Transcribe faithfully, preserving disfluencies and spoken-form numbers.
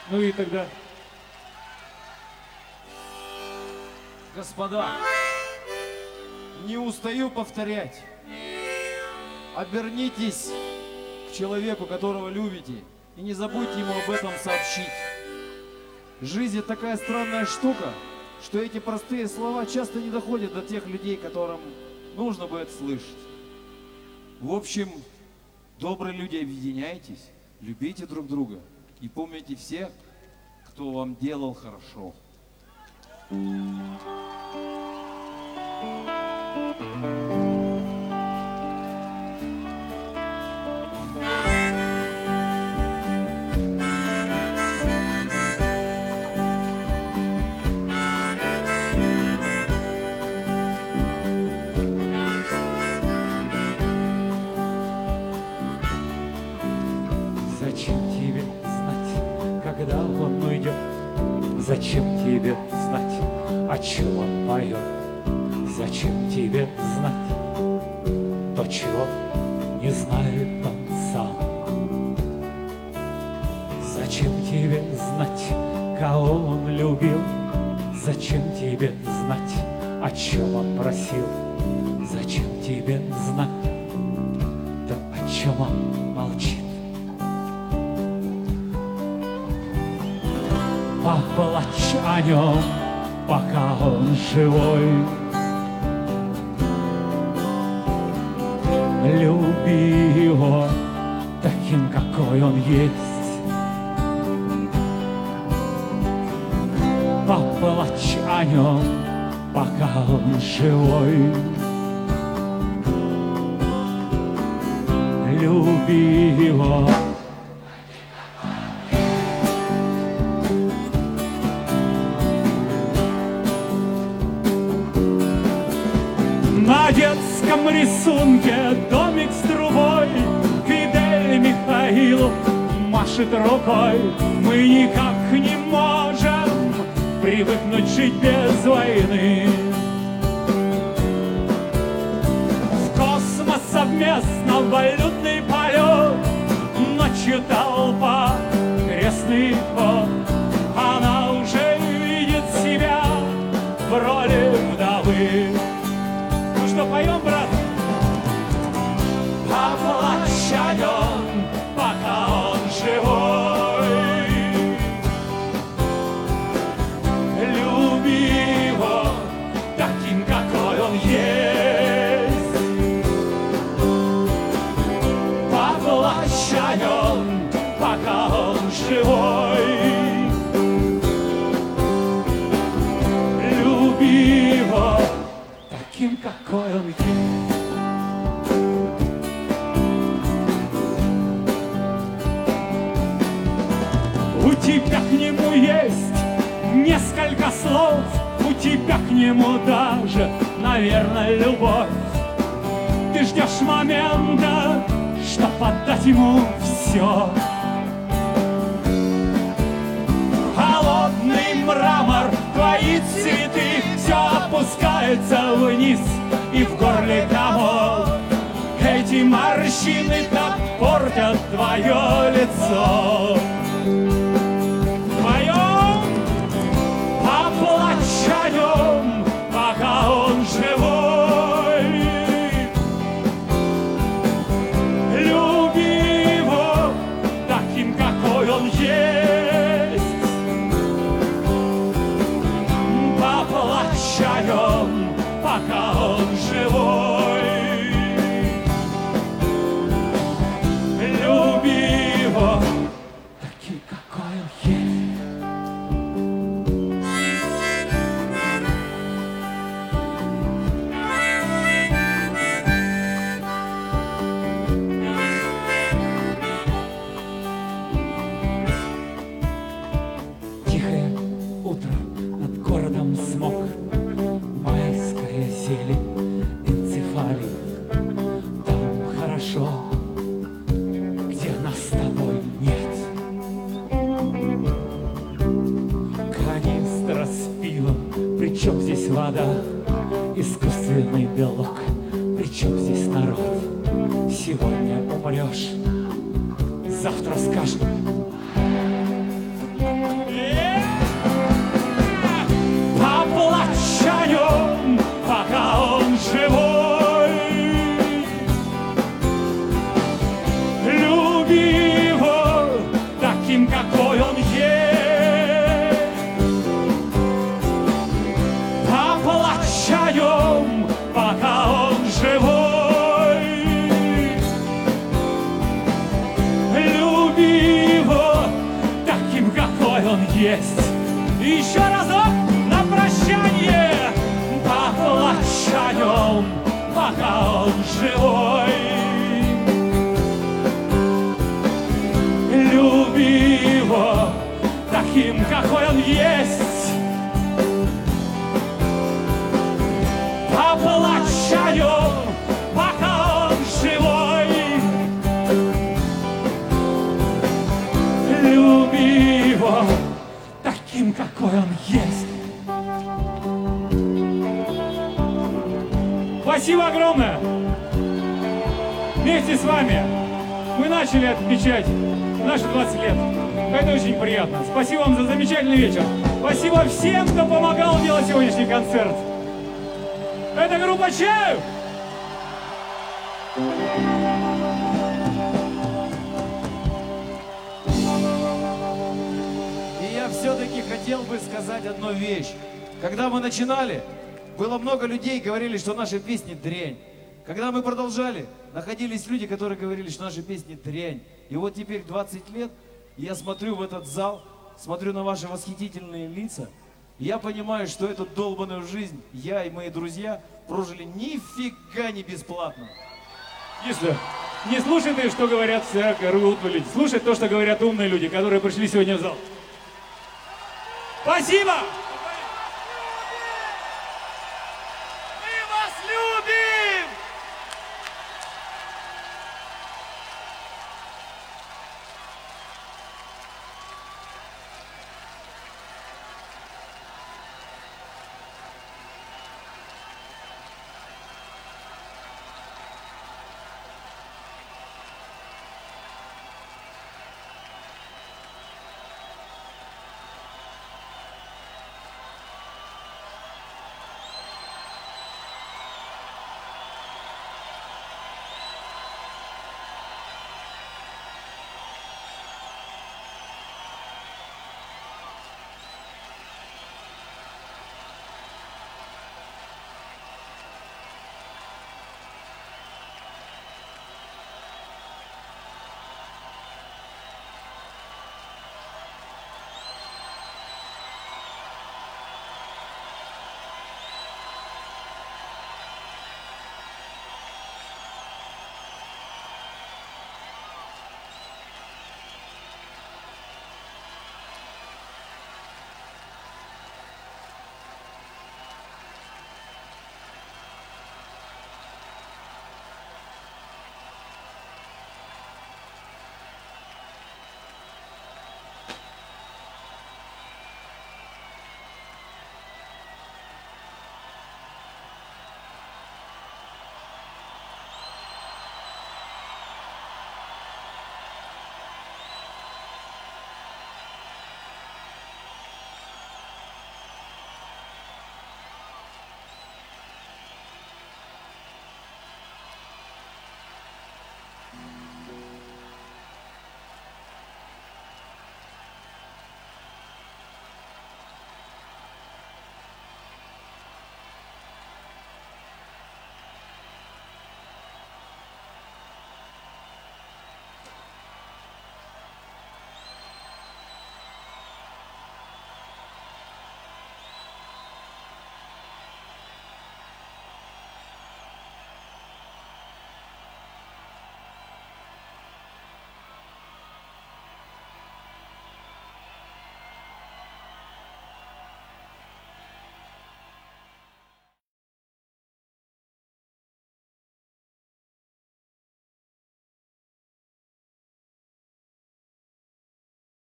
Ну и тогда... Господа, не устаю повторять. Обернитесь к человеку, которого любите, и не забудьте ему об этом сообщить. Жизнь такая странная штука, что эти простые слова часто не доходят до тех людей, которым нужно бы это слышать. В общем, добрые люди, объединяйтесь, любите друг друга и помните всех, кто вам делал хорошо. Зачем тебе знать, когда он уйдет? Зачем тебе знать, о чем он поет? Зачем тебе знать то, чего не знает он сам? Зачем тебе знать, кого он любил? Зачем тебе знать, о чем он просил? Зачем тебе знать то, о чем он молчит? Поплачь о нем, пока он живой. Люби его таким, какой он есть. Поплачь о нем, пока он живой. Люби его. На детском рисунке домик с трубой, Фидель Михаилов машет рукой. Мы никак не можем привыкнуть жить без войны. В космос совместно валютный полет, ночью толпа, крестный ход. Она уже видит себя в роли вдовы. Что поем, брат? Поплачь о нем, пока он живой. Люби его таким, какой он есть. Поплачь о нем, пока он живой. Люби его таким, какой он есть. У тебя к нему есть несколько слов, у тебя к нему даже, наверное, любовь. Ты ждешь момента, чтоб отдать ему все. Холодный мрамор, твои цветы, все опускается вниз, и в горле комок. Эти морщины так портят твое лицо. Вдвоем поплачь о нем, пока он живой. Люби его таким, какой он есть. Поплачь о нем, пока он живой. Люби его таким, какой он есть. Тихое утро, над городом смог, майская зелень, энцефалий. Там хорошо, где нас с тобой нет. Канистра с пивом, причем здесь вода, искусственный белок, причем здесь народ. Сегодня умрешь, завтра скажут. есть. И еще разок на прощание поплачь о нем, пока он живой. Люби его таким, какой он есть. Поплачь о нем, пока он живой. Люби его таким, какой он есть. Спасибо огромное! Вместе с вами мы начали отмечать наши двадцать лет. Это очень приятно. Спасибо вам за замечательный вечер. Спасибо всем, кто помогал делать сегодняшний концерт. Это группа Чайф! И я все-таки хотел бы сказать одну вещь. Когда мы начинали, было много людей, говорили, что наши песни дрянь. Когда мы продолжали, находились люди, которые говорили, что наши песни дрянь. И вот теперь двадцать лет, я смотрю в этот зал, смотрю на ваши восхитительные лица, и я понимаю, что эту долбаную жизнь я и мои друзья прожили нифига не бесплатно. Если не слушай ты, что говорят все глупые люди. Слушай то, что говорят умные люди, которые пришли сегодня в зал. Спасибо!